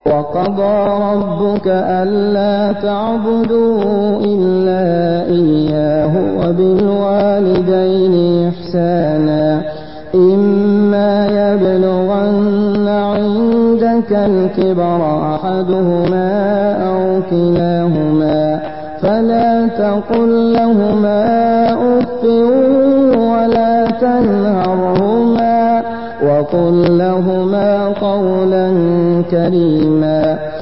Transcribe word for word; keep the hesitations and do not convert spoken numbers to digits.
وقضى ربك ألا تعبدوا إلا إياه وبالوالدين إحسانا إما يبلغن عندك الكبر أحدهما أو كلاهما فلا تقل لهما أف ولا تنهرهما وقل لهما قولا كريما